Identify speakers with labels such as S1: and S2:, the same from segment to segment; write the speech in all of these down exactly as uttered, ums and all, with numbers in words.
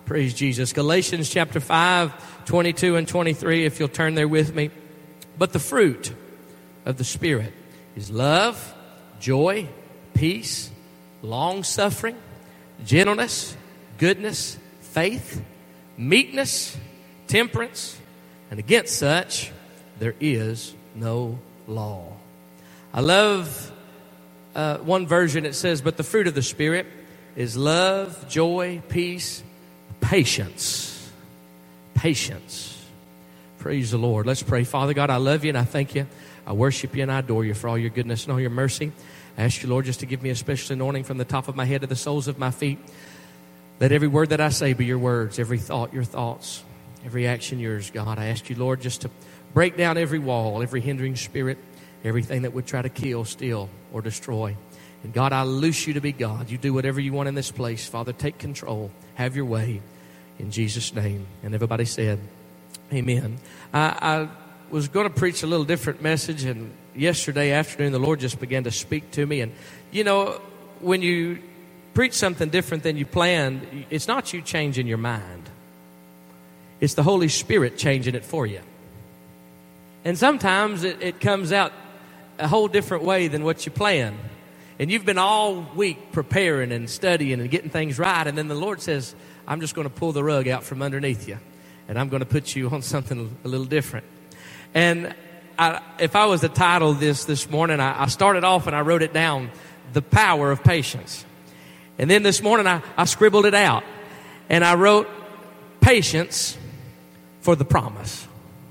S1: Praise Jesus. Galatians chapter five, twenty-two and twenty-three, if you'll turn there with me. But the fruit of the Spirit is love, joy, peace, long-suffering, gentleness, goodness, faith, meekness, temperance, and against such there is no law. I love uh, one version. It says, but the fruit of the Spirit is love, joy, peace, patience. Patience. Praise the Lord. Let's pray. Father God, I love you and I thank you. I worship you and I adore you for all your goodness and all your mercy. I ask you, Lord, just to give me a special anointing from the top of my head to the soles of my feet. Let every word that I say be your words, every thought your thoughts, every action yours, God. I ask you, Lord, just to break down every wall, every hindering spirit, everything that would try to kill, steal, or destroy. And God, I loose you to be God. You do whatever you want in this place. Father, take control. Have your way. In Jesus' name. And everybody said, amen. I, I was going to preach a little different message, and yesterday afternoon the Lord just began to speak to me. And, you know, when you preach something different than you planned, it's not you changing your mind. It's the Holy Spirit changing it for you. And sometimes it, it comes out a whole different way than what you planned. And you've been all week preparing and studying and getting things right. And then the Lord says, I'm just going to pull the rug out from underneath you. And I'm going to put you on something a little different. And I, if I was to title this this morning, I, I started off and I wrote it down, The Power of Patience. And then this morning I, I scribbled it out. And I wrote, Patience for the Promise.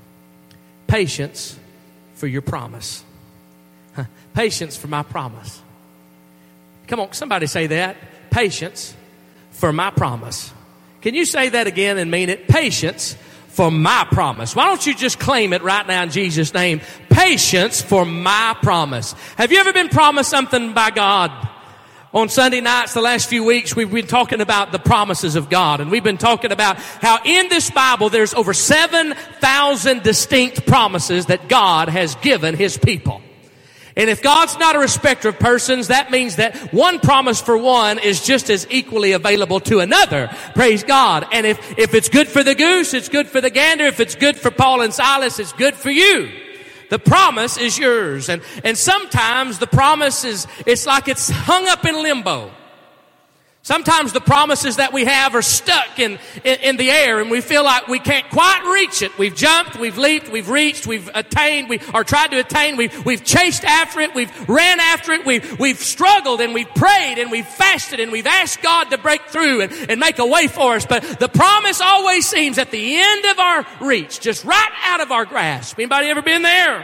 S1: Patience for your promise. Huh. Patience for my promise. Come on, somebody say that. Patience for my promise. Can you say that again and mean it? Patience for my promise. Why don't you just claim it right now in Jesus' name? Patience for my promise. Have you ever been promised something by God? On Sunday nights, the last few weeks, we've been talking about the promises of God. And we've been talking about how in this Bible, there's over seven thousand distinct promises that God has given His people. And if God's not a respecter of persons, that means that one promise for one is just as equally available to another. Praise God. And if, if it's good for the goose, it's good for the gander. If it's good for Paul and Silas, it's good for you. The promise is yours. And, and sometimes the promise is, it's like it's hung up in limbo. Sometimes the promises that we have are stuck in, in, in the air and we feel like we can't quite reach it. We've jumped, we've leaped, we've reached, we've attained, we or tried to attain, we've, we've chased after it, we've ran after it, we've, we've struggled and we've prayed and we've fasted and we've asked God to break through and, and make a way for us. But the promise always seems at the end of our reach, just right out of our grasp. Anybody ever been there?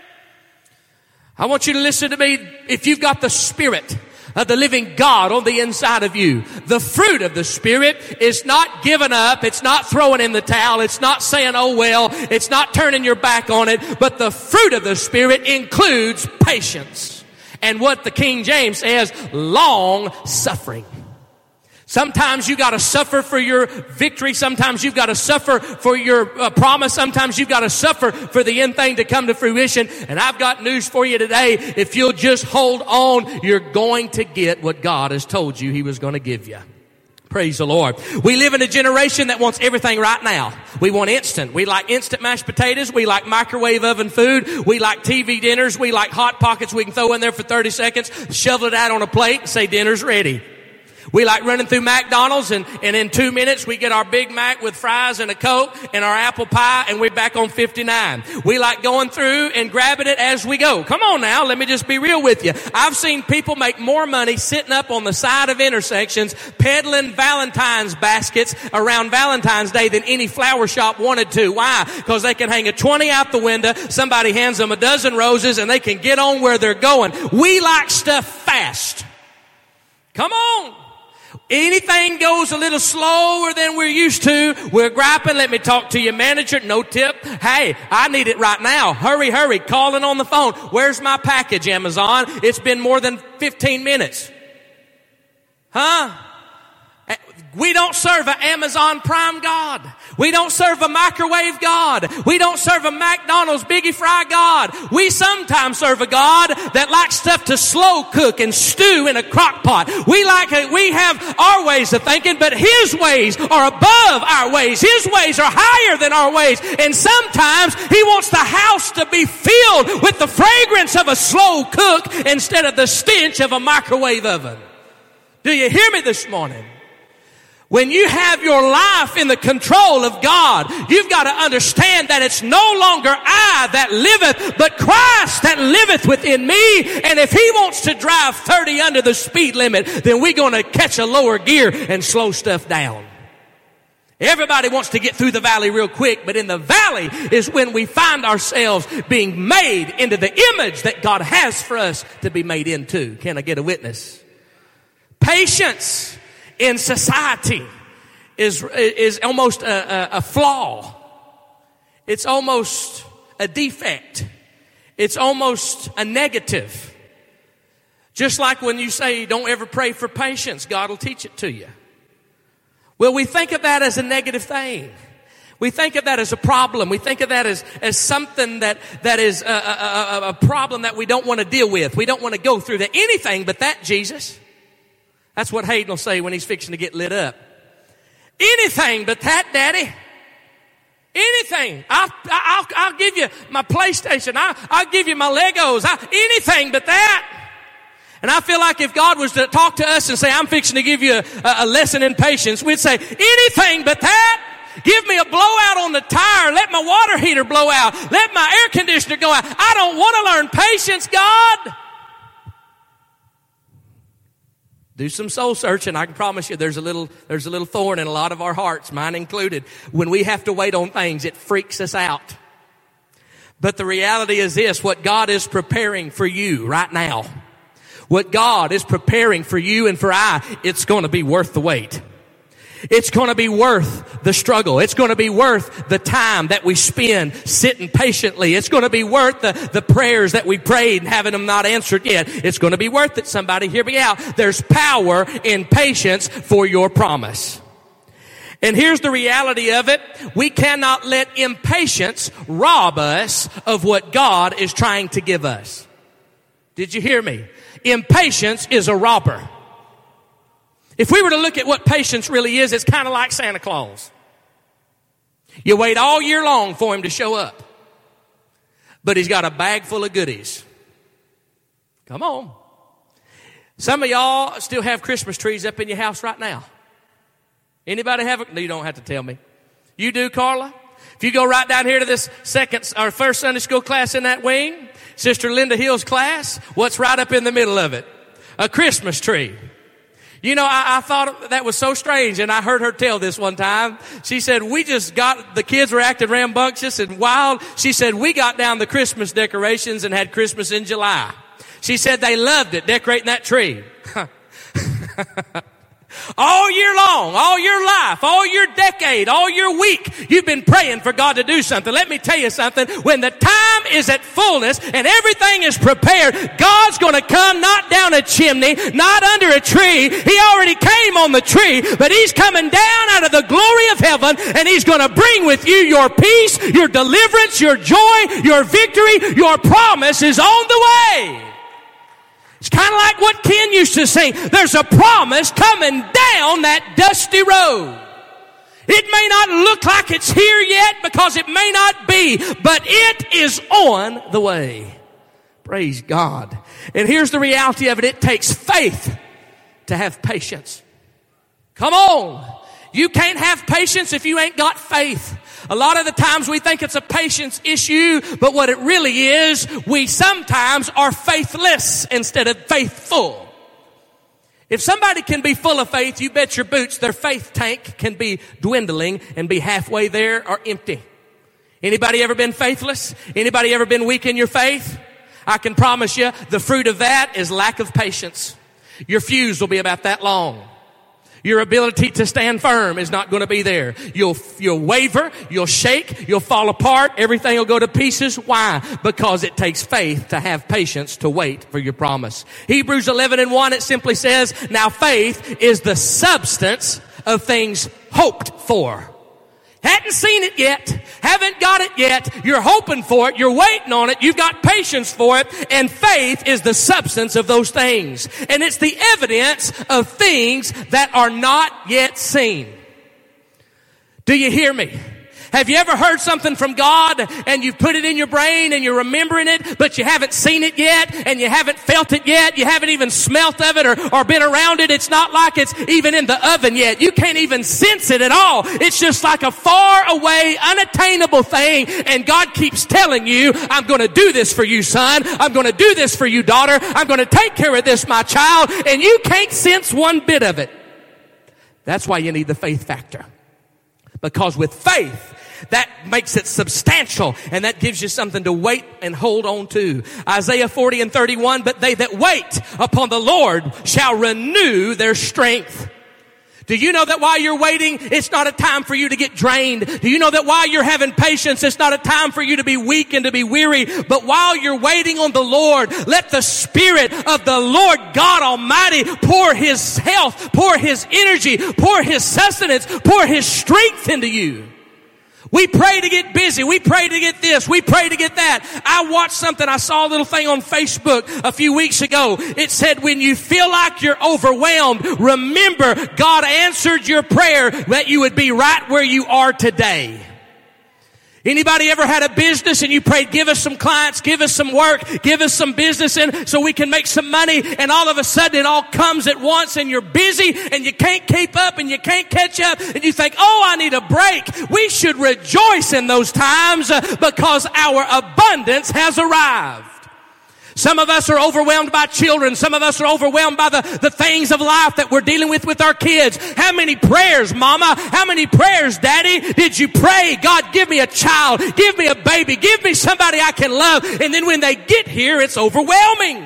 S1: I want you to listen to me. If you've got the Spirit of the living God on the inside of you, the fruit of the Spirit is not giving up. It's not throwing in the towel. It's not saying, oh well. It's not turning your back on it. But the fruit of the Spirit includes patience. And what the King James says, long suffering. Sometimes you got to suffer for your victory. Sometimes you've got to suffer for your uh, promise. Sometimes you've got to suffer for the end thing to come to fruition. And I've got news for you today. If you'll just hold on, you're going to get what God has told you He was going to give you. Praise the Lord. We live in a generation that wants everything right now. We want instant. We like instant mashed potatoes. We like microwave oven food. We like T V dinners. We like Hot Pockets we can throw in there for thirty seconds, shovel it out on a plate and say dinner's ready. We like running through McDonald's and, and in two minutes we get our Big Mac with fries and a Coke and our apple pie and we're back on fifty-nine. We like going through and grabbing it as we go. Come on now, let me just be real with you. I've seen people make more money sitting up on the side of intersections peddling Valentine's baskets around Valentine's Day than any flower shop wanted to. Why? Because they can hang a twenty out the window, somebody hands them a dozen roses and they can get on where they're going. We like stuff fast. Come on. Anything goes a little slower than we're used to, we're griping. Let me talk to your manager. No tip. Hey, I need it right now. Hurry, hurry. Calling on the phone. Where's my package, Amazon? It's been more than fifteen minutes. Huh? We don't serve an Amazon Prime God. We don't serve a microwave God. We don't serve a McDonald's Biggie Fry God. We sometimes serve a God that likes stuff to slow cook and stew in a crock pot. We like a, we have our ways of thinking, but His ways are above our ways. His ways are higher than our ways. And sometimes He wants the house to be filled with the fragrance of a slow cook instead of the stench of a microwave oven. Do you hear me this morning? When you have your life in the control of God, you've got to understand that it's no longer I that liveth, but Christ that liveth within me. And if He wants to drive thirty under the speed limit, then we're going to catch a lower gear and slow stuff down. Everybody wants to get through the valley real quick, but in the valley is when we find ourselves being made into the image that God has for us to be made into. Can I get a witness? Patience in society is is almost a, a, a flaw. It's almost a defect. It's almost a negative. Just like when you say, don't ever pray for patience, God will teach it to you. Well, we think of that as a negative thing. We think of that as a problem. We think of that as, as something that, that is a, a, a, a problem that we don't want to deal with. We don't want to go through that. Anything but that, Jesus. That's what Hayden will say when he's fixing to get lit up. Anything but that, Daddy. Anything. I'll, I'll, I'll give you my PlayStation. I'll, I'll give you my Legos. I, anything but that. And I feel like if God was to talk to us and say, I'm fixing to give you a, a lesson in patience, we'd say, anything but that. Give me a blowout on the tire. Let my water heater blow out. Let my air conditioner go out. I don't want to learn patience, God. Do some soul searching. I can promise you there's a little, there's a little thorn in a lot of our hearts, mine included. When we have to wait on things, it freaks us out. But the reality is this, what God is preparing for you right now, what God is preparing for you and for I, it's going to be worth the wait. It's going to be worth the struggle. It's going to be worth the time that we spend sitting patiently. It's going to be worth the, the prayers that we prayed and having them not answered yet. It's going to be worth it. Somebody hear me out. There's power in patience for your promise. And here's the reality of it. We cannot let impatience rob us of what God is trying to give us. Did you hear me? Impatience is a robber. If we were to look at what patience really is, it's kind of like Santa Claus. You wait all year long for Him to show up. But He's got a bag full of goodies. Come on. Some of y'all still have Christmas trees up in your house right now. Anybody have a, no, you don't have to tell me. You do, Carla? If you go right down here to this second or first Sunday school class in that wing, Sister Linda Hill's class, what's right up in the middle of it? A Christmas tree. You know, I, I thought that was so strange, and I heard her tell this one time. She said, we just got, the kids were acting rambunctious and wild. She said, we got down the Christmas decorations and had Christmas in July. She said they loved it, decorating that tree. All year long, all your life, all your decade, all your week, you've been praying for God to do something. Let me tell you something. When the time is at fullness and everything is prepared, God's going to come not down a chimney, not under a tree. He already came on the tree, but He's coming down out of the glory of heaven, and He's going to bring with you your peace, your deliverance, your joy, your victory. Your promise is on the way. It's kind of like what Ken used to sing. There's a promise coming down that dusty road. It may not look like it's here yet because it may not be, but it is on the way. Praise God. And here's the reality of it. It takes faith to have patience. Come on. You can't have patience if you ain't got faith. A lot of the times we think it's a patience issue, but what it really is, we sometimes are faithless instead of faithful. If somebody can be full of faith, you bet your boots their faith tank can be dwindling and be halfway there or empty. Anybody ever been faithless? Anybody ever been weak in your faith? I can promise you the fruit of that is lack of patience. Your fuse will be about that long. Your ability to stand firm is not going to be there. You'll, you'll waver, you'll shake, you'll fall apart, everything will go to pieces. Why? Because it takes faith to have patience to wait for your promise. Hebrews eleven and one, it simply says, now faith is the substance of things hoped for. Hadn't seen it yet. Haven't got it yet. You're hoping for it. You're waiting on it. You've got patience for it. And faith is the substance of those things. And it's the evidence of things that are not yet seen. Do you hear me? Have you ever heard something from God and you've put it in your brain and you're remembering it, but you haven't seen it yet and you haven't felt it yet? You haven't even smelt of it or, or been around it. It's not like it's even in the oven yet. You can't even sense it at all. It's just like a far away, unattainable thing. And God keeps telling you, I'm going to do this for you, son. I'm going to do this for you, daughter. I'm going to take care of this, my child. And you can't sense one bit of it. That's why you need the faith factor. Because with faith, that makes it substantial, and that gives you something to wait and hold on to. Isaiah forty and thirty-one, but they that wait upon the Lord shall renew their strength. Do you know that while you're waiting, it's not a time for you to get drained? Do you know that while you're having patience, it's not a time for you to be weak and to be weary? But while you're waiting on the Lord, let the Spirit of the Lord God Almighty pour His health, pour His energy, pour His sustenance, pour His strength into you. We pray to get busy. We pray to get this. We pray to get that. I watched something. I saw a little thing on Facebook a few weeks ago. It said, when you feel like you're overwhelmed, remember God answered your prayer that you would be right where you are today. Anybody ever had a business and you prayed, give us some clients, give us some work, give us some business in so we can make some money, and all of a sudden it all comes at once and you're busy and you can't keep up and you can't catch up and you think, oh, I need a break. We should rejoice in those times because our abundance has arrived. Some of us are overwhelmed by children. Some of us are overwhelmed by the, the things of life that we're dealing with with our kids. How many prayers, Mama? How many prayers, Daddy, did you pray? God, give me a child. Give me a baby. Give me somebody I can love. And then when they get here, it's overwhelming.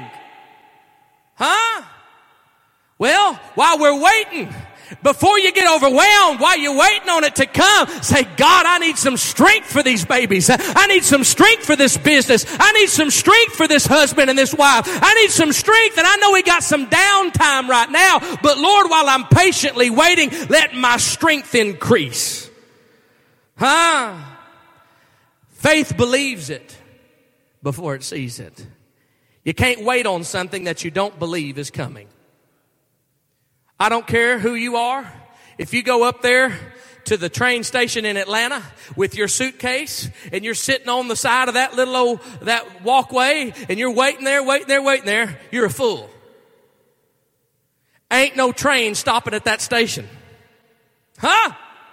S1: Huh? Well, while we're waiting, before you get overwhelmed, while you're waiting on it to come, say, God, I need some strength for these babies. I need some strength for this business. I need some strength for this husband and this wife. I need some strength, and I know we got some downtime right now, but Lord, while I'm patiently waiting, let my strength increase. Huh? Faith believes it before it sees it. You can't wait on something that you don't believe is coming. I don't care who you are. If you go up there to the train station in Atlanta with your suitcase and you're sitting on the side of that little old, that walkway and you're waiting there, waiting there, waiting there, you're a fool. Ain't no train stopping at that station. Huh?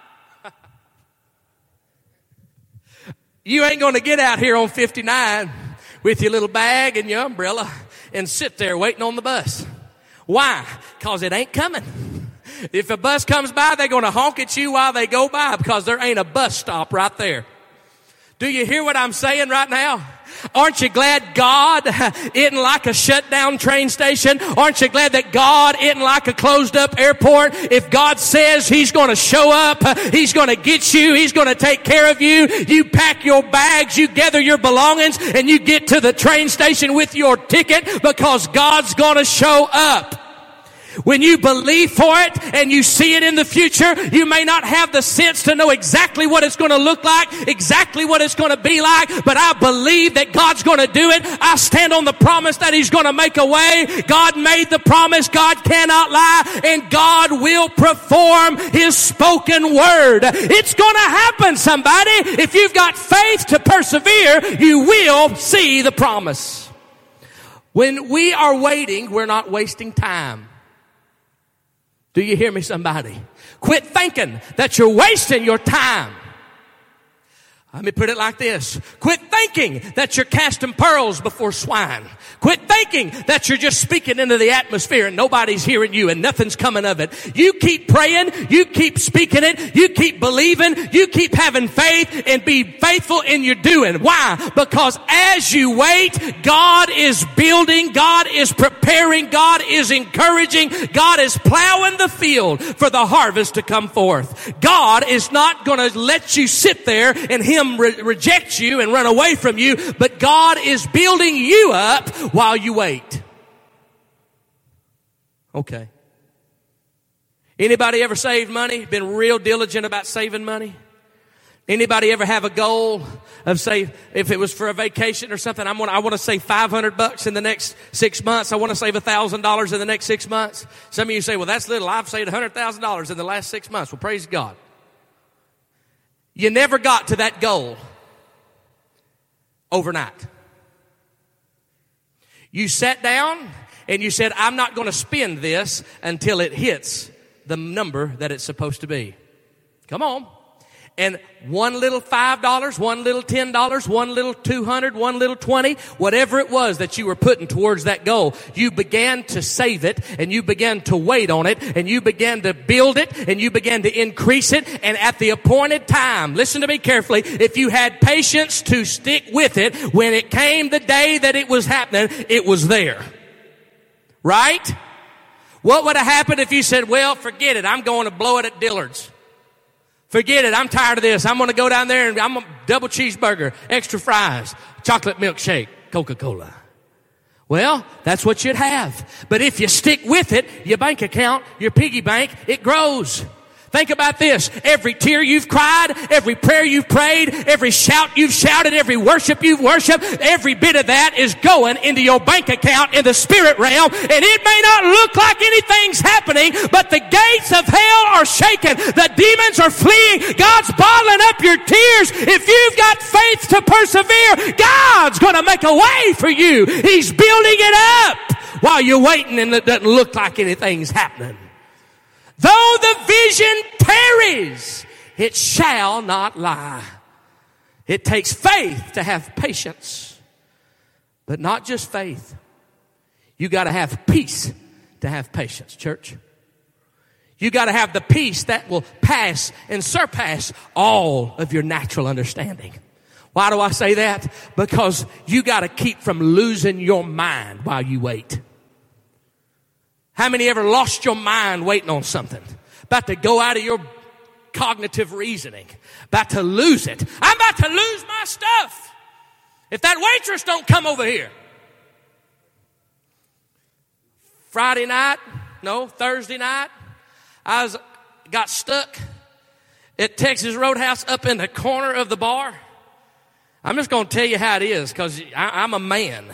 S1: You ain't going to get out here on fifty-nine with your little bag and your umbrella and sit there waiting on the bus. Why? Because it ain't coming. If a bus comes by, they're going to honk at you while they go by because there ain't a bus stop right there. Do you hear what I'm saying right now? Aren't you glad God isn't like a shut down train station? Aren't you glad that God isn't like a closed up airport? If God says He's going to show up, He's going to get you, He's going to take care of you, you pack your bags, you gather your belongings, and you get to the train station with your ticket because God's going to show up. When you believe for it and you see it in the future, you may not have the sense to know exactly what it's going to look like, exactly what it's going to be like, but I believe that God's going to do it. I stand on the promise that He's going to make a way. God made the promise. God cannot lie, and God will perform His spoken word. It's going to happen, somebody. If you've got faith to persevere, you will see the promise. When we are waiting, we're not wasting time. Do you hear me, somebody? Quit thinking that you're wasting your time. Let me put it like this. Quit thinking that you're casting pearls before swine. Quit thinking that you're just speaking into the atmosphere and nobody's hearing you and nothing's coming of it. You keep praying. You keep speaking it. You keep believing. You keep having faith and be faithful in your doing. Why? Because as you wait, God is building. God is preparing. God is encouraging. God is plowing the field for the harvest to come forth. God is not going to let you sit there and Him Re- reject you and run away from you, but God is building you up while you wait. Okay. Anybody ever saved money? Been real diligent about saving money? Anybody ever have a goal of, say, if it was for a vacation or something, I'm gonna, I want to save five hundred bucks in the next six months. I want to save one thousand dollars in the next six months. Some of you say, well, that's little. I've saved one hundred thousand dollars in the last six months. Well, praise God. You never got to that goal overnight. You sat down and you said, I'm not going to spend this until it hits the number that it's supposed to be. Come on. And one little five dollars, one little ten dollars, one little two hundred, one little twenty, whatever it was that you were putting towards that goal, you began to save it and you began to wait on it and you began to build it and you began to increase it. And at the appointed time, listen to me carefully, if you had patience to stick with it, when it came the day that it was happening, it was there. Right? What would have happened if you said, well, forget it, I'm going to blow it at Dillard's. Forget it. I'm tired of this. I'm going to go down there and I'm going to double cheeseburger, extra fries, chocolate milkshake, Coca-Cola. Well, that's what you'd have. But if you stick with it, your bank account, your piggy bank, it grows. Think about this. Every tear you've cried, every prayer you've prayed, every shout you've shouted, every worship you've worshiped, every bit of that is going into your bank account in the spirit realm. And it may not look like anything's happening, but the gates of hell are shaken. The demons are fleeing. God's bottling up your tears. If you've got faith to persevere, God's going to make a way for you. He's building it up while you're waiting and it doesn't look like anything's happening. Though the vision tarries, it shall not lie. It takes faith to have patience, but not just faith. You got to have peace to have patience, church. You got to have the peace that will pass and surpass all of your natural understanding. Why do I say that? Because you got to keep from losing your mind while you wait. How many ever lost your mind waiting on something? About to go out of your cognitive reasoning. About to lose it. I'm about to lose my stuff. If that waitress don't come over here. Friday night, no, Thursday night, I was got stuck at Texas Roadhouse up in the corner of the bar. I'm just going to tell you how it is because I'm a man.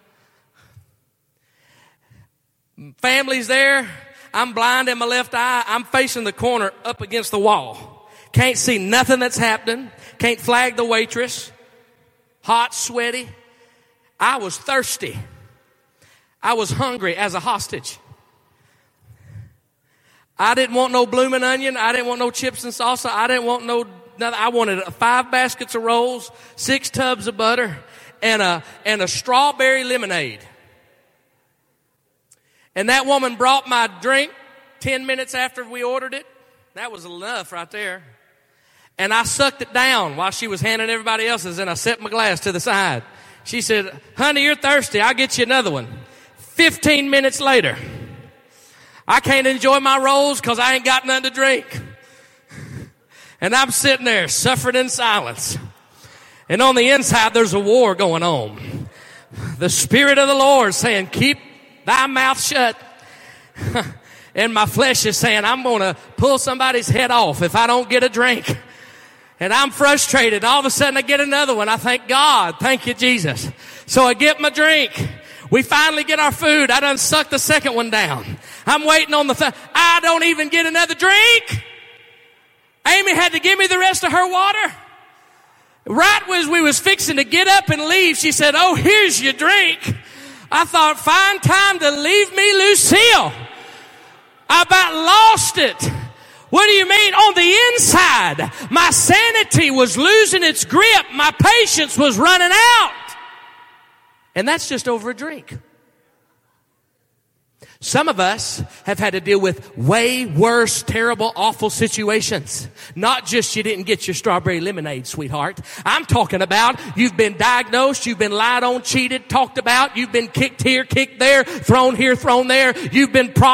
S1: Family's there. I'm blind in my left eye. I'm facing the corner up against the wall. Can't see nothing that's happening. Can't flag the waitress. Hot, sweaty. I was thirsty. I was hungry as a hostage. I didn't want no blooming onion. I didn't want no chips and salsa. I didn't want no nothing. I wanted five baskets of rolls, six tubs of butter, and a and a strawberry lemonade. And that woman brought my drink ten minutes after we ordered it. That was enough right there. And I sucked it down while she was handing everybody else's, and I set my glass to the side. She said, honey, you're thirsty. I'll get you another one. Fifteen minutes later, I can't enjoy my rolls because I ain't got nothing to drink. And I'm sitting there suffering in silence. And on the inside, there's a war going on. The Spirit of the Lord saying, keep thy mouth shut. And my flesh is saying, I'm going to pull somebody's head off if I don't get a drink. And I'm frustrated. All of a sudden I get another one. I thank God. Thank you, Jesus. So I get my drink. We finally get our food. I done sucked the second one down. I'm waiting on the th- I don't even get another drink. Amy had to give me the rest of her water. Right as we was fixing to get up and leave, she said, oh, here's your drink. I thought, fine time to leave me, Lucille. I about lost it. What do you mean? On the inside, my sanity was losing its grip. My patience was running out. And that's just over a drink. Some of us have had to deal with way worse, terrible, awful situations. Not just you didn't get your strawberry lemonade, sweetheart. I'm talking about you've been diagnosed, you've been lied on, cheated, talked about, you've been kicked here, kicked there, thrown here, thrown there. You've been promised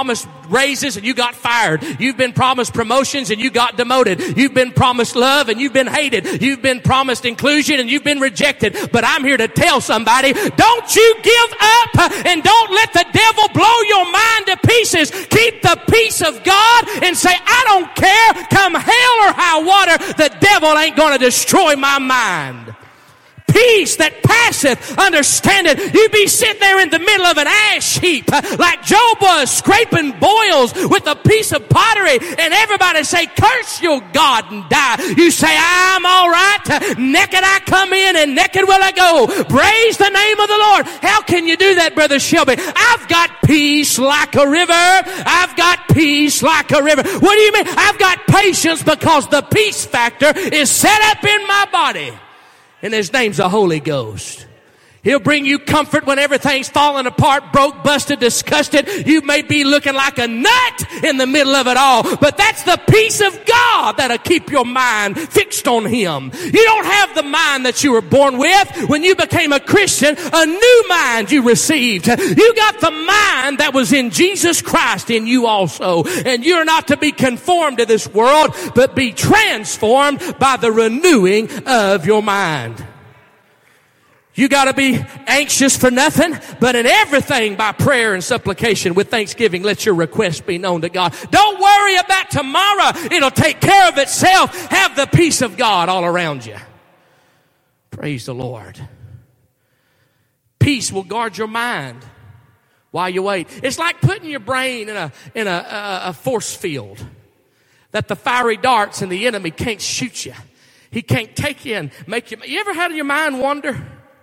S1: raises and you got fired. You've been promised promotions and you got demoted. You've been promised love and you've been hated. You've been promised inclusion and you've been rejected. But I'm here to tell somebody, don't you give up and don't let the devil blow your mind to pieces. Keep the peace of God and say, I don't care, come hell or high water, the devil ain't going to destroy my mind. Peace that passeth understanding. You be sitting there in the middle of an ash heap like Job was, scraping boils with a piece of pottery, and everybody say, curse your God and die. You say, I'm all right. Naked I come in and naked will I go. Praise the name of the Lord. How can you do that, Brother Shelby? I've got peace like a river. I've got peace like a river. What do you mean? I've got patience because the peace factor is set up in my body. And his name's the Holy Ghost. He'll bring you comfort when everything's falling apart, broke, busted, disgusted. You may be looking like a nut in the middle of it all, but that's the peace of God that'll keep your mind fixed on Him. You don't have the mind that you were born with. When you became a Christian, a new mind you received. You got the mind that was in Jesus Christ in you also. And you're not to be conformed to this world, but be transformed by the renewing of your mind. You got to be anxious for nothing, but in everything by prayer and supplication with thanksgiving, let your requests be known to God. Don't worry about tomorrow. It'll take care of itself. Have the peace of God all around you. Praise the Lord. Peace will guard your mind while you wait. It's like putting your brain in a, in a, a, a force field that the fiery darts and the enemy can't shoot you. He can't take you and make you. You ever had your mind wander?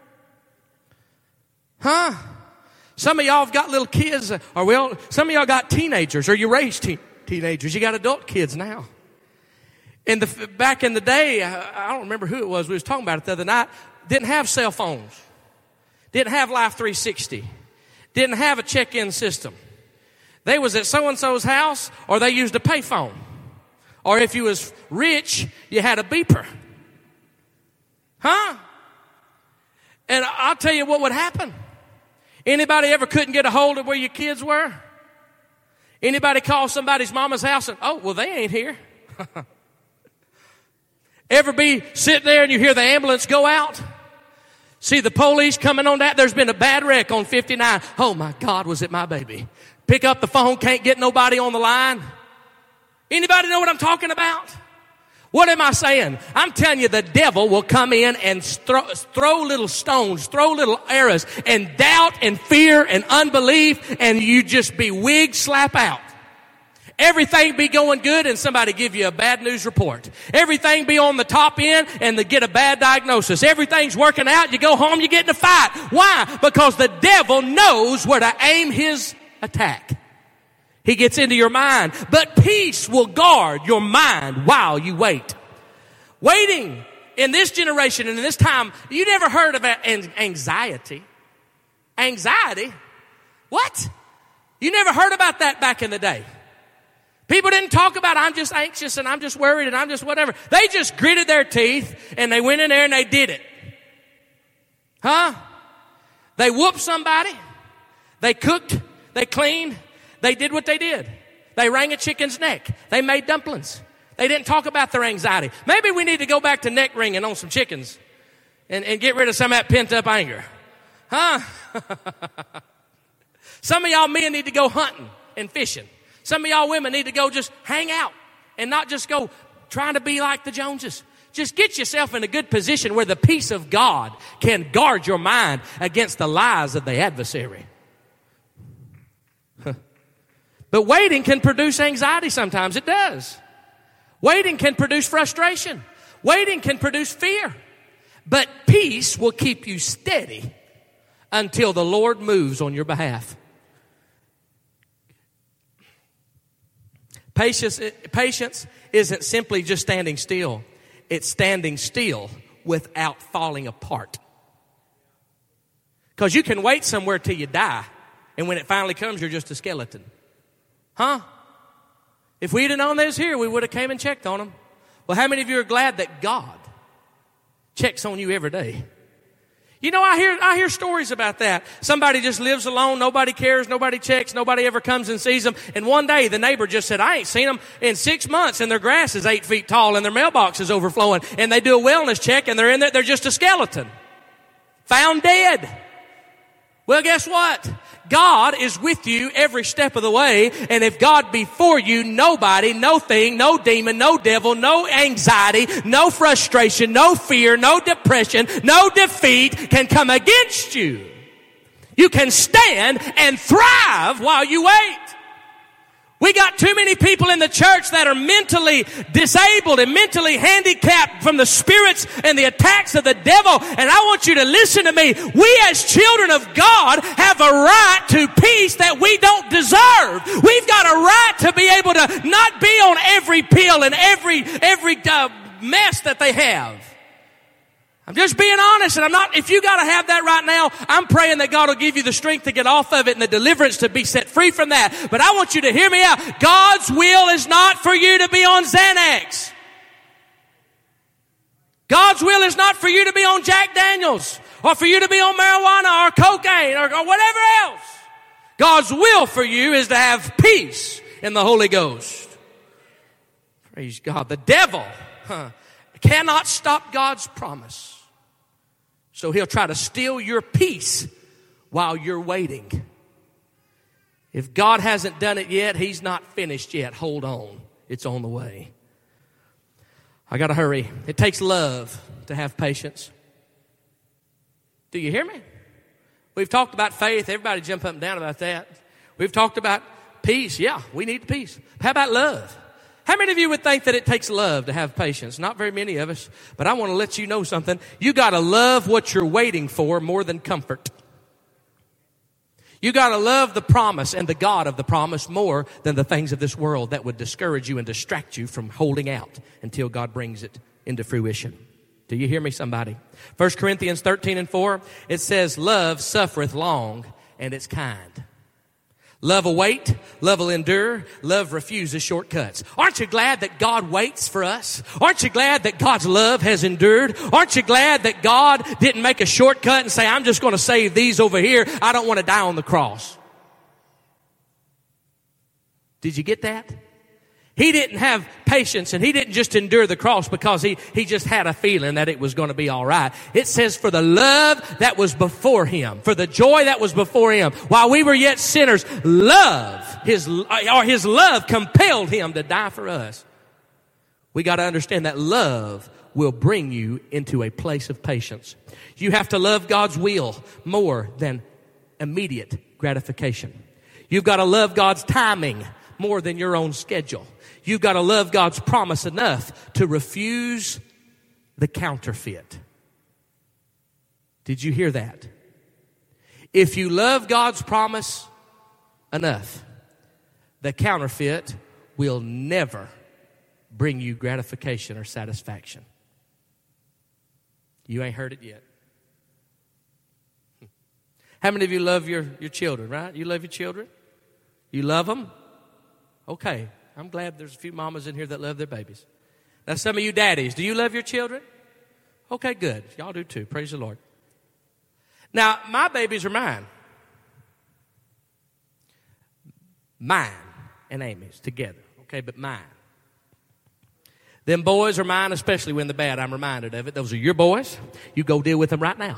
S1: Huh? Some of y'all have got little kids, or well, some of y'all got teenagers, or you raised te- teenagers. You got adult kids now. In the back in the day, I, I don't remember who it was. We was talking about it the other night. Didn't have cell phones. Didn't have Life three sixty. Didn't have a check-in system. They was at so-and-so's house, or they used a payphone. Or if you was rich, you had a beeper. Huh? And I'll tell you what would happen. Anybody ever couldn't get a hold of where your kids were? Anybody call somebody's mama's house and, oh, well, they ain't here. Ever be sitting there and you hear the ambulance go out? See the police coming on that? There's been a bad wreck on fifty-nine. Oh, my God, was it my baby? Pick up the phone, can't get nobody on the line. Anybody know what I'm talking about? What am I saying? I'm telling you, the devil will come in and throw, throw little stones, throw little arrows, and doubt and fear and unbelief, and you just be wig slap out. Everything be going good and somebody give you a bad news report. Everything be on the top end and they get a bad diagnosis. Everything's working out. You go home, you get in a fight. Why? Because the devil knows where to aim his attack. He gets into your mind. But peace will guard your mind while you wait. Waiting in this generation and in this time, you never heard of anxiety. Anxiety? What? You never heard about that back in the day. People didn't talk about, I'm just anxious and I'm just worried and I'm just whatever. They just gritted their teeth and they went in there and they did it. Huh? They whooped somebody. They cooked. They cleaned. They did what they did. They wrung a chicken's neck. They made dumplings. They didn't talk about their anxiety. Maybe we need to go back to neck wringing on some chickens and, and get rid of some of that pent-up anger. Huh? Some of y'all men need to go hunting and fishing. Some of y'all women need to go just hang out and not just go trying to be like the Joneses. Just get yourself in a good position where the peace of God can guard your mind against the lies of the adversary. But waiting can produce anxiety sometimes. It does. Waiting can produce frustration. Waiting can produce fear. But peace will keep you steady until the Lord moves on your behalf. Patience, patience isn't simply just standing still. It's standing still without falling apart. Because you can wait somewhere till you die, and when it finally comes, you're just a skeleton. Huh? If we'd have known they was here, we would have came and checked on them. Well, how many of you are glad that God checks on you every day? You know, I hear, I hear stories about that. Somebody just lives alone. Nobody cares. Nobody checks. Nobody ever comes and sees them. And one day the neighbor just said, I ain't seen them in six months and their grass is eight feet tall and their mailbox is overflowing. And they do a wellness check and they're in there. They're just a skeleton. Found dead. Well, guess what? God is with you every step of the way. And if God be for you, nobody, no thing, no demon, no devil, no anxiety, no frustration, no fear, no depression, no defeat can come against you. You can stand and thrive while you wait. We got too many people in the church that are mentally disabled and mentally handicapped from the spirits and the attacks of the devil. And I want you to listen to me. We as children of God have a right to peace that we don't deserve. We've got a right to be able to not be on every pill and every, every uh, mess that they have. I'm just being honest, and I'm not, if you gotta have that right now, I'm praying that God will give you the strength to get off of it and the deliverance to be set free from that. But I want you to hear me out. God's will is not for you to be on Xanax. God's will is not for you to be on Jack Daniels, or for you to be on marijuana or cocaine or, or whatever else. God's will for you is to have peace in the Holy Ghost. Praise God. The devil, huh, cannot stop God's promise. So he'll try to steal your peace while you're waiting. If God hasn't done it yet, he's not finished yet. Hold on. It's on the way. I got to hurry. It takes love to have patience. Do you hear me? We've talked about faith. Everybody jump up and down about that. We've talked about peace. Yeah, we need peace. How about love? How many of you would think that it takes love to have patience? Not very many of us, but I want to let you know something. You got to love what you're waiting for more than comfort. You got to love the promise and the God of the promise more than the things of this world that would discourage you and distract you from holding out until God brings it into fruition. Do you hear me, somebody? First Corinthians thirteen and four, it says, love suffereth long and it's kind. Love will wait, love will endure, love refuses shortcuts. Aren't you glad that God waits for us? Aren't you glad that God's love has endured? Aren't you glad that God didn't make a shortcut and say, I'm just going to save these over here. I don't want to die on the cross. Did you get that? He didn't have patience and he didn't just endure the cross because he, he just had a feeling that it was going to be all right. It says for the love that was before him, for the joy that was before him, while we were yet sinners, love, his, or his love compelled him to die for us. We got to understand that love will bring you into a place of patience. You have to love God's will more than immediate gratification. You've got to love God's timing more than your own schedule. You've got to love God's promise enough to refuse the counterfeit. Did you hear that? If you love God's promise enough, the counterfeit will never bring you gratification or satisfaction. You ain't heard it yet. How many of you love your, your children, right? You love your children? You love them? Okay. I'm glad there's a few mamas in here that love their babies. Now, some of you daddies, do you love your children? Okay, good. Y'all do too. Praise the Lord. Now, my babies are mine. Mine and Amy's together. Okay, but mine. Them boys are mine, especially when they're bad. I'm reminded of it. Those are your boys. You go deal with them right now.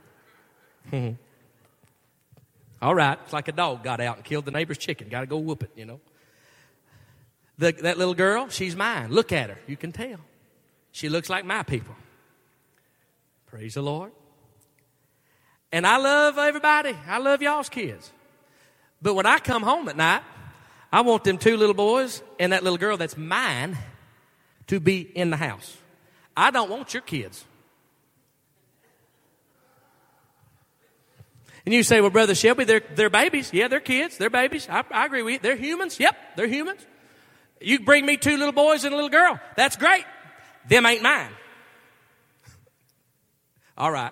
S1: All right. It's like a dog got out and killed the neighbor's chicken. Got to go whoop it, you know. The, that little girl, she's mine. Look at her. You can tell. She looks like my people. Praise the Lord. And I love everybody. I love y'all's kids. But when I come home at night, I want them two little boys and that little girl that's mine to be in the house. I don't want your kids. And you say, well, Brother Shelby, they're, they're babies. Yeah, they're kids. They're babies. I, I agree with you. They're humans. Yep, they're humans. You bring me two little boys and a little girl. That's great. Them ain't mine. All right.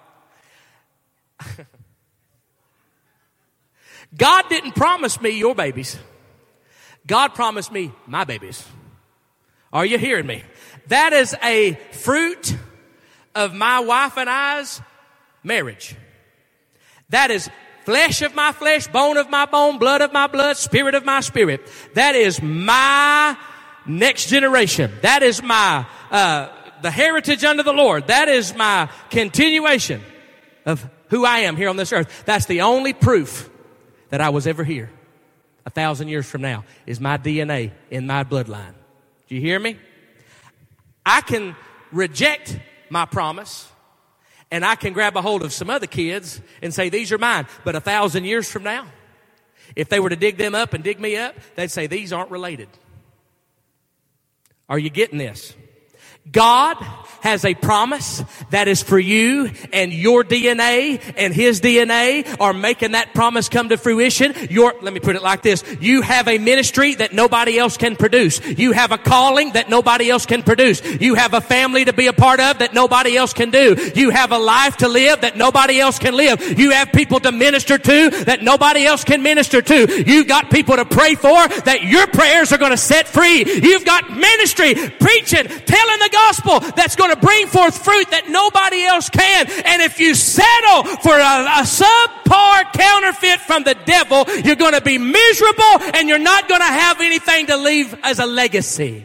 S1: God didn't promise me your babies. God promised me my babies. Are you hearing me? That is a fruit of my wife and I's marriage. That is flesh of my flesh, bone of my bone, blood of my blood, spirit of my spirit. That is my next generation. That is my, uh, the heritage under the Lord. That is my continuation of who I am here on this earth. That's the only proof that I was ever here. A thousand years from now is my D N A in my bloodline. Do you hear me? I can reject my promise, and I can grab a hold of some other kids and say, these are mine. But a thousand years from now, if they were to dig them up and dig me up, they'd say, these aren't related. Are you getting this? God has a promise that is for you, and your D N A and His D N A are making that promise come to fruition. Your, let me put it like this. You have a ministry that nobody else can produce. You have a calling that nobody else can produce. You have a family to be a part of that nobody else can do. You have a life to live that nobody else can live. You have people to minister to that nobody else can minister to. You've got people to pray for that your prayers are going to set free. You've got ministry, preaching, telling the gospel that's going to bring forth fruit that nobody else can. And if you settle for a, a subpar counterfeit from the devil, you're going to be miserable, and you're not going to have anything to leave as a legacy.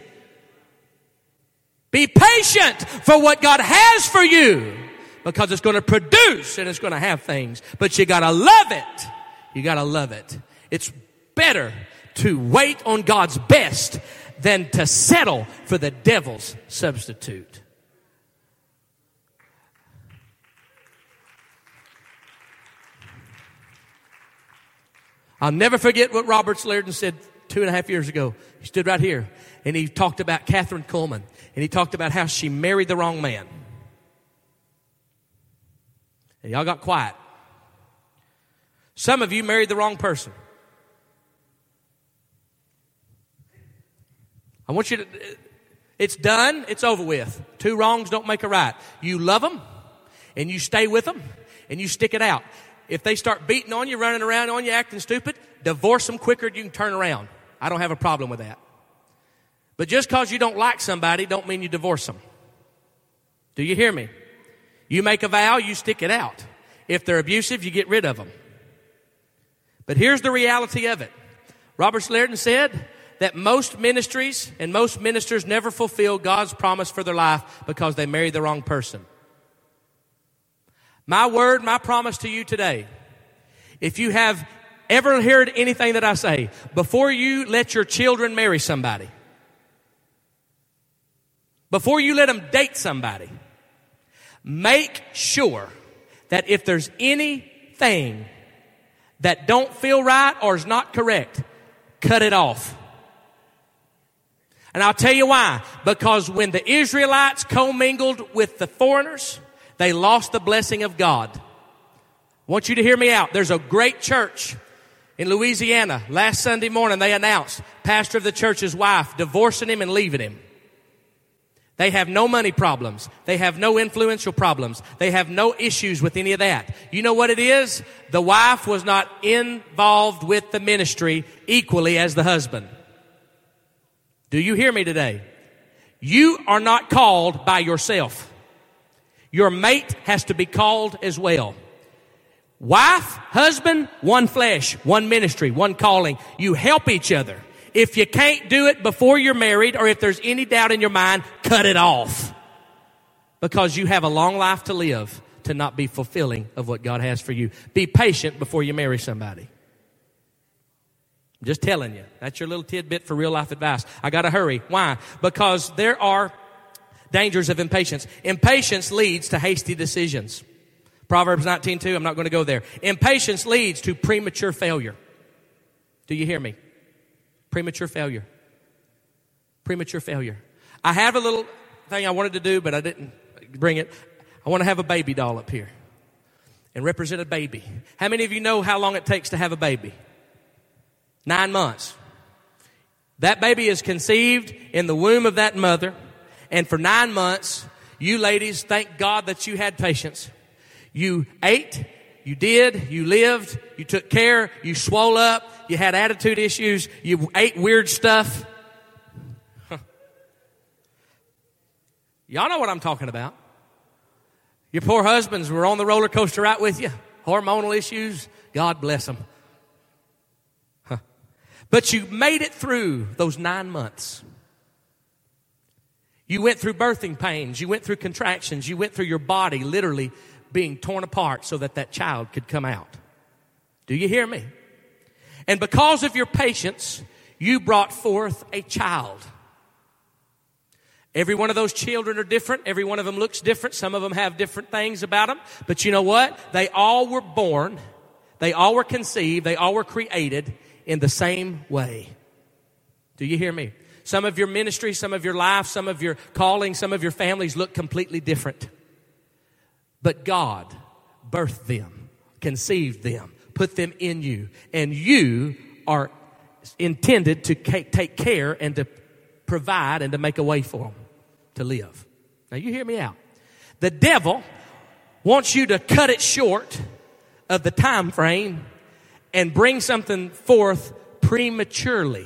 S1: Be patient for what God has for you, because it's going to produce and it's going to have things. But you got to love it. You got to love it. It's better to wait on God's best than to settle for the devil's substitute. I'll never forget what Robert Liardon said two and a half years ago. He stood right here and he talked about Catherine Kuhlman, and he talked about how she married the wrong man. And y'all got quiet. Some of you married the wrong person. I want you to, it's done, it's over with. Two wrongs don't make a right. You love them, and you stay with them, and you stick it out. If they start beating on you, running around on you, acting stupid, divorce them quicker than you can turn around. I don't have a problem with that. But just because you don't like somebody don't mean you divorce them. Do you hear me? You make a vow, you stick it out. If they're abusive, you get rid of them. But here's the reality of it. Robert Liardon said that most ministries and most ministers never fulfill God's promise for their life because they married the wrong person. My word, my promise to you today, if you have ever heard anything that I say, before you let your children marry somebody, before you let them date somebody, make sure that if there's anything that don't feel right or is not correct, cut it off. And I'll tell you why. Because when the Israelites commingled with the foreigners, they lost the blessing of God. I want you to hear me out. There's a great church in Louisiana. Last Sunday morning they announced pastor of the church's wife divorcing him and leaving him. They have no money problems. They have no influential problems. They have no issues with any of that. You know what it is? The wife was not involved with the ministry equally as the husband. Do you hear me today? You are not called by yourself. Your mate has to be called as well. Wife, husband, one flesh, one ministry, one calling. You help each other. If you can't do it before you're married, or if there's any doubt in your mind, cut it off. Because you have a long life to live to not be fulfilling of what God has for you. Be patient before you marry somebody. I'm just telling you. That's your little tidbit for real life advice. I got to hurry. Why? Because there are dangers of impatience. Impatience leads to hasty decisions. Proverbs nineteen two, I'm not going to go there. Impatience leads to premature failure. Do you hear me? Premature failure. Premature failure. I have a little thing I wanted to do, but I didn't bring it. I want to have a baby doll up here and represent a baby. How many of you know how long it takes to have a baby? Nine months. That baby is conceived in the womb of that mother, and for nine months, you ladies, thank God that you had patience. You ate, you did, you lived, you took care, you swole up, you had attitude issues, you ate weird stuff. Huh. Y'all know what I'm talking about. Your poor husbands were on the roller coaster right with you. Hormonal issues. God bless them. Huh. But you made it through those nine months. You went through birthing pains. You went through contractions. You went through your body literally being torn apart so that that child could come out. Do you hear me? And because of your patience, you brought forth a child. Every one of those children are different. Every one of them looks different. Some of them have different things about them. But you know what? They all were born. They all were conceived. They all were created in the same way. Do you hear me? Some of your ministry, some of your life, some of your calling, some of your families look completely different. But God birthed them, conceived them, put them in you. And you are intended to take care and to provide and to make a way for them to live. Now you hear me out. The devil wants you to cut it short of the time frame and bring something forth prematurely.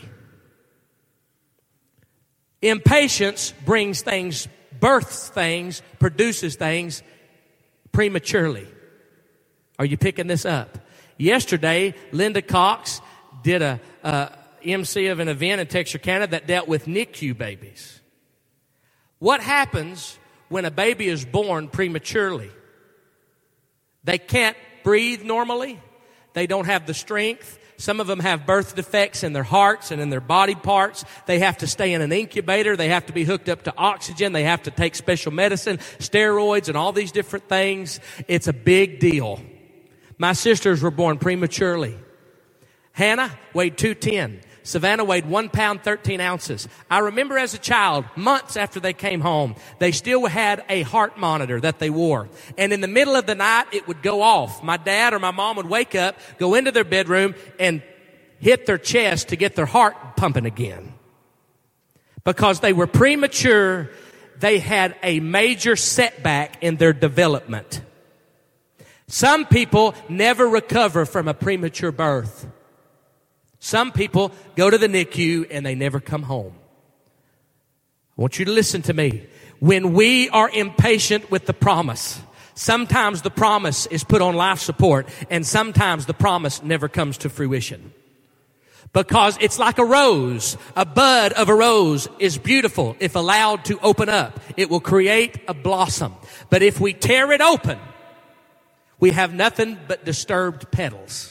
S1: Impatience brings things, births things, produces things prematurely. Are you picking this up? Yesterday, Linda Cox did a, a M C of an event in Texarkana that dealt with N I C U babies. What happens when a baby is born prematurely? They can't breathe normally. They don't have the strength. Some of them have birth defects in their hearts and in their body parts. They have to stay in an incubator. They have to be hooked up to oxygen. They have to take special medicine, steroids, and all these different things. It's a big deal. My sisters were born prematurely. Hannah weighed two ten. Savannah weighed one pound, thirteen ounces. I remember as a child, months after they came home, they still had a heart monitor that they wore. And in the middle of the night, it would go off. My dad or my mom would wake up, go into their bedroom, and hit their chest to get their heart pumping again. Because they were premature, they had a major setback in their development. Some people never recover from a premature birth. Some people go to the N I C U and they never come home. I want you to listen to me. When we are impatient with the promise, sometimes the promise is put on life support and sometimes the promise never comes to fruition. Because it's like a rose. A bud of a rose is beautiful if allowed to open up. It will create a blossom. But if we tear it open, we have nothing but disturbed petals.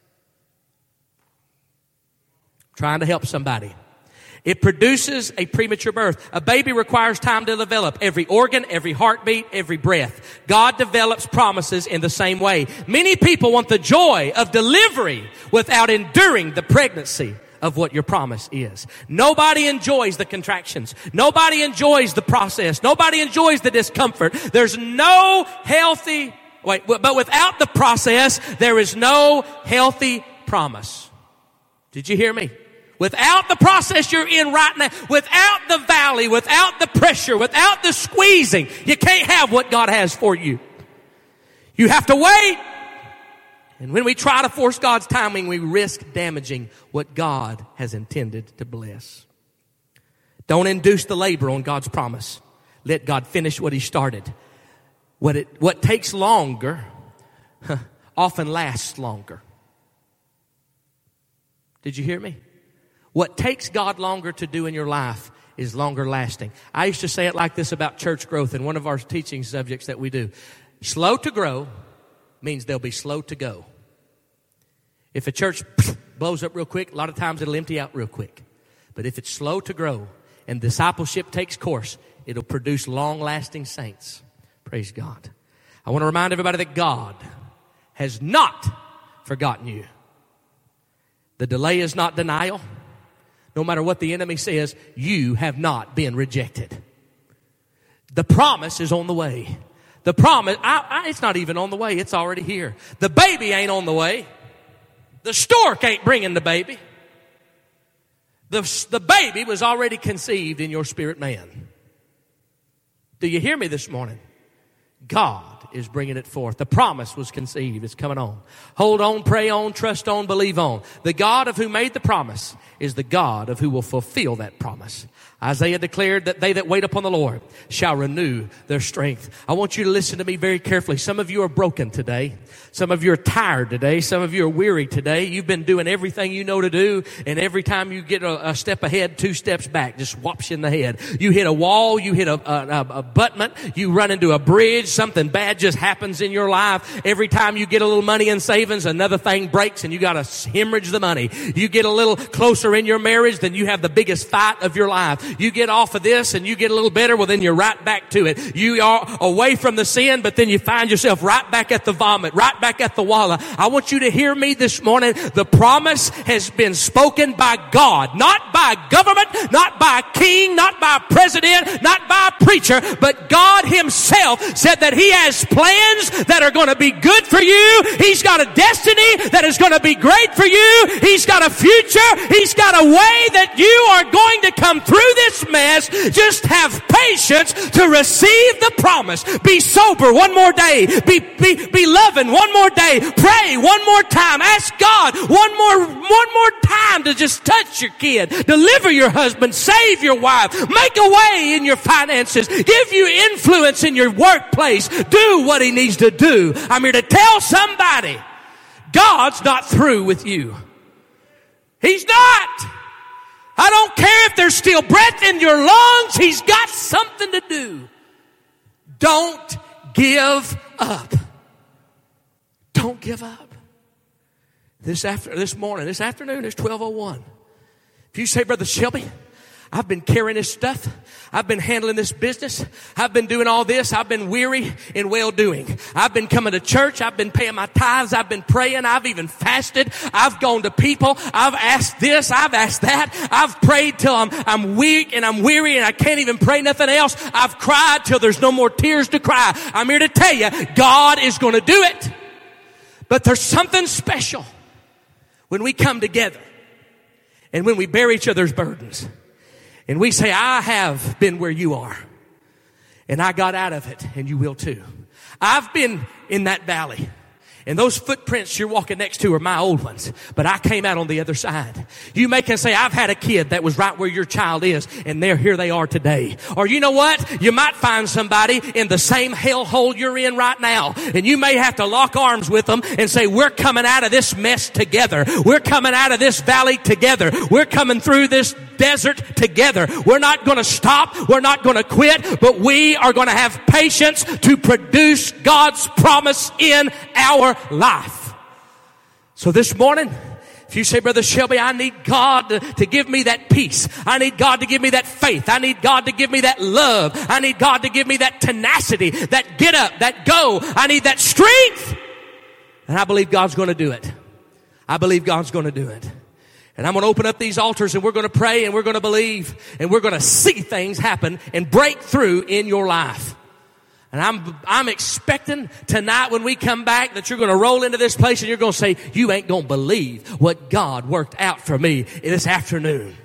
S1: Trying to help somebody. It produces a premature birth. A baby requires time to develop. Every organ, every heartbeat, every breath. God develops promises in the same way. Many people want the joy of delivery without enduring the pregnancy of what your promise is. Nobody enjoys the contractions. Nobody enjoys the process. Nobody enjoys the discomfort. There's no healthy, wait, but without the process, there is no healthy promise. Did you hear me? Without the process you're in right now, without the valley, without the pressure, without the squeezing, you can't have what God has for you. You have to wait. And when we try to force God's timing, we risk damaging what God has intended to bless. Don't induce the labor on God's promise. Let God finish what He started. What it, what takes longer huh, often lasts longer. Did you hear me? What takes God longer to do in your life is longer lasting. I used to say it like this about church growth in one of our teaching subjects that we do. Slow to grow means they'll be slow to go. If a church blows up real quick, a lot of times it'll empty out real quick. But if it's slow to grow and discipleship takes course, it'll produce long-lasting saints. Praise God. I want to remind everybody that God has not forgotten you. The delay is not denial. No matter what the enemy says, you have not been rejected. The promise is on the way. The promise, I, I, it's not even on the way. It's already here. The baby ain't on the way. The stork ain't bringing the baby. The, the baby was already conceived in your spirit man. Do you hear me this morning? God is bringing it forth. The promise was conceived. It's coming on. Hold on, pray on, trust on, believe on. The God of who made the promise is the God of who will fulfill that promise. Isaiah declared that they that wait upon the Lord shall renew their strength. I want you to listen to me very carefully. Some of you are broken today. Some of you are tired today. Some of you are weary today. You've been doing everything you know to do, and every time you get a, a step ahead, two steps back, just whops you in the head. You hit a wall, you hit a, a, a abutment, you run into a bridge, something bad just happens in your life. Every time you get a little money in savings, another thing breaks and you got to hemorrhage the money. You get a little closer in your marriage, then you have the biggest fight of your life. You get off of this and you get a little better, well then you're right back to it. You are away from the sin, but then you find yourself right back at the vomit, right back at the walla. I want you to hear me this morning. The promise has been spoken by God, not by government, not by a king, not by a president, not by a preacher, but God himself said that he has plans that are going to be good for you. He's got a destiny that is going to be great for you. He's got a future. He's got a way that you are going to come through this mess. Just have patience to receive the promise. Be sober one more day. Be, be, be loving one more day. Pray one more time. Ask God one more, one more time to just touch your kid, deliver your husband, save your wife, make a way in your finances, give you influence in your workplace, do what he needs to do. I'm here to tell somebody, God's not through with you. He's not. I don't care if there's still breath in your lungs. He's got something to do. Don't give up. Don't give up. This after this morning, this afternoon, it's twelve oh one. If you say, Brother Shelby, I've been carrying this stuff. I've been handling this business. I've been doing all this. I've been weary in well-doing. I've been coming to church. I've been paying my tithes. I've been praying. I've even fasted. I've gone to people. I've asked this. I've asked that. I've prayed till I'm, I'm weak and I'm weary and I can't even pray nothing else. I've cried till there's no more tears to cry. I'm here to tell you, God is going to do it. But there's something special when we come together and when we bear each other's burdens. And we say, I have been where you are. And I got out of it, and you will too. I've been in that valley. And those footprints you're walking next to are my old ones. But I came out on the other side. You may can say, I've had a kid that was right where your child is. And there, here they are today. Or you know what? You might find somebody in the same hellhole you're in right now. And you may have to lock arms with them and say, we're coming out of this mess together. We're coming out of this valley together. We're coming through this desert together. We're not going to stop. We're not going to quit. But we are going to have patience to produce God's promise in our life. So this morning, if you say, Brother Shelby, I need God to, to give me that peace. I need God to give me that faith. I need God to give me that love. I need God to give me that tenacity, that get up, that go. I need that strength. And I believe God's going to do it. I believe God's going to do it. And I'm going to open up these altars and we're going to pray and we're going to believe and we're going to see things happen and break through in your life. And I'm, I'm expecting tonight when we come back that you're going to roll into this place and you're going to say, you ain't going to believe what God worked out for me this afternoon.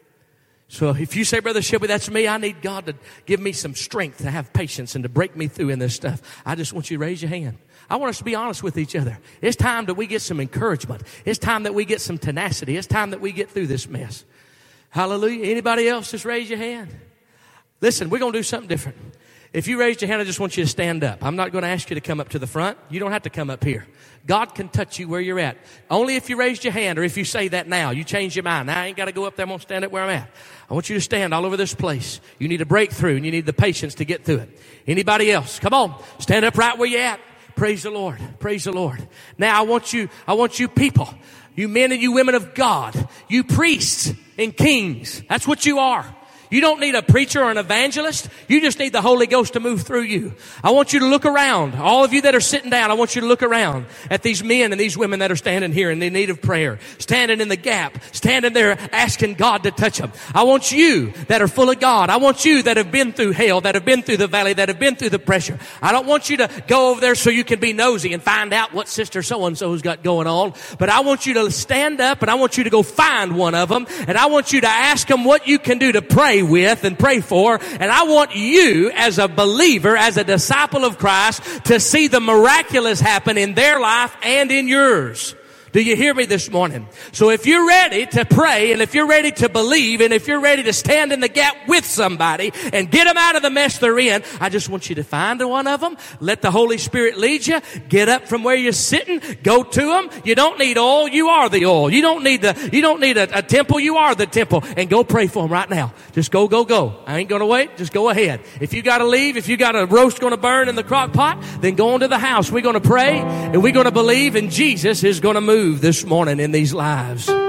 S1: So if you say, Brother Shelby, that's me, I need God to give me some strength to have patience and to break me through in this stuff. I just want you to raise your hand. I want us to be honest with each other. It's time that we get some encouragement. It's time that we get some tenacity. It's time that we get through this mess. Hallelujah. Anybody else, just raise your hand. Listen, we're going to do something different. If you raised your hand, I just want you to stand up. I'm not going to ask you to come up to the front. You don't have to come up here. God can touch you where you're at. Only if you raised your hand or if you say that now. You change your mind. Now I ain't got to go up there. I'm going to stand up where I'm at. I want you to stand all over this place. You need a breakthrough and you need the patience to get through it. Anybody else? Come on. Stand up right where you're at. Praise the Lord. Praise the Lord. Now I want you, I want you people, you men and you women of God, you priests and kings. That's what you are. You don't need a preacher or an evangelist. You just need the Holy Ghost to move through you. I want you to look around. All of you that are sitting down, I want you to look around at these men and these women that are standing here in the need of prayer, standing in the gap, standing there asking God to touch them. I want you that are full of God. I want you that have been through hell, that have been through the valley, that have been through the pressure. I don't want you to go over there so you can be nosy and find out what sister so-and-so's got going on. But I want you to stand up and I want you to go find one of them and I want you to ask them what you can do to pray with and pray for. And I want you as a believer, as a disciple of Christ, to see the miraculous happen in their life and in yours. Do you hear me this morning? So if you're ready to pray, and if you're ready to believe, and if you're ready to stand in the gap with somebody and get them out of the mess they're in, I just want you to find one of them. Let the Holy Spirit lead you. Get up from where you're sitting. Go to them. You don't need oil. You are the oil. You don't need the, you don't need a, a temple. You are the temple. And go pray for them right now. Just go, go, go. I ain't going to wait. Just go ahead. If you got to leave, if you got a roast going to burn in the crock pot, then go into the house. We're going to pray and we're going to believe, and Jesus is going to move this morning in these lives.